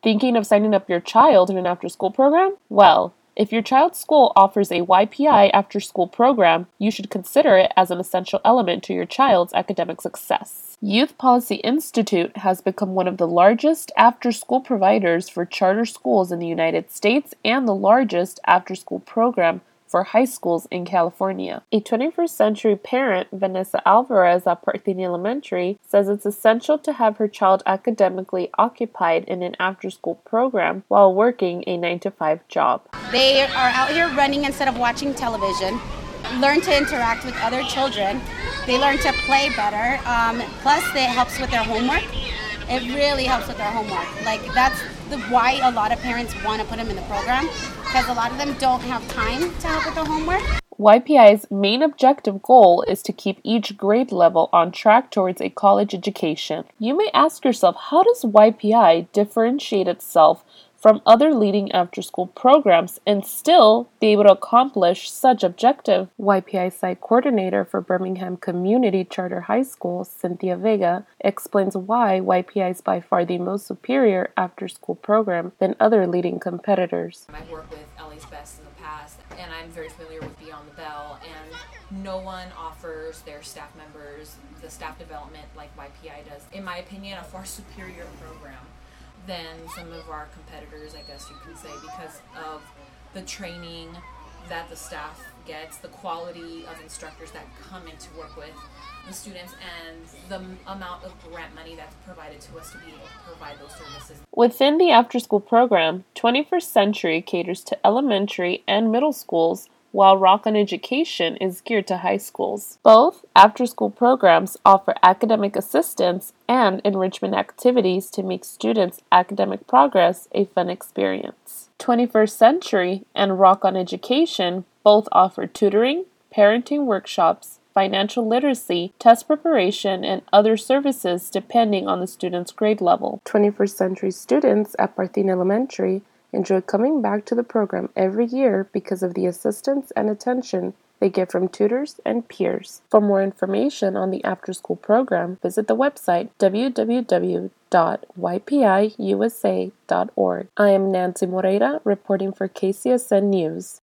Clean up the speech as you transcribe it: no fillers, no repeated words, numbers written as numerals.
Thinking of signing up your child in an after-school program? Well, if your child's school offers a YPI after-school program, you should consider it as an essential element to your child's academic success. Youth Policy Institute has become one of the largest after-school providers for charter schools in the United States and the largest after-school program for high schools in California. A 21st century parent, Vanessa Alvarez at Parthenia Elementary, says it's essential to have her child academically occupied in an after-school program while working a 9-to-5 job. They are out here running instead of watching television, learn to interact with other children, they learn to play better, plus it helps with their homework. It really helps with their homework. That's why a lot of parents want to put them in the program, because a lot of them don't have time to help with their homework. YPI's main objective goal is to keep each grade level on track towards a college education. You may ask yourself, how does YPI differentiate itself from other leading after-school programs and still be able to accomplish such objective? YPI site coordinator for Birmingham Community Charter High School, Cynthia Vega, explains why YPI is by far the most superior after-school program than other leading competitors. I've worked with LA's Best in the past, and I'm very familiar with Beyond the Bell, and no one offers their staff members the staff development like YPI does. In my opinion, a far superior program than some of our competitors, I guess you could say, because of the training that the staff gets, the quality of instructors that come in to work with the students, and the amount of grant money that's provided to us to be able to provide those services. Within the after-school program, 21st Century caters to elementary and middle schools, while Rock On Education is geared to high schools. Both after-school programs offer academic assistance and enrichment activities to make students' academic progress a fun experience. 21st Century and Rock On Education both offer tutoring, parenting workshops, financial literacy, test preparation, and other services depending on the student's grade level. 21st Century students at Parthenia Elementary enjoy coming back to the program every year because of the assistance and attention they get from tutors and peers. For more information on the after-school program, visit the website www.ypiusa.org. I am Nancy Moreira, reporting for KCSN News.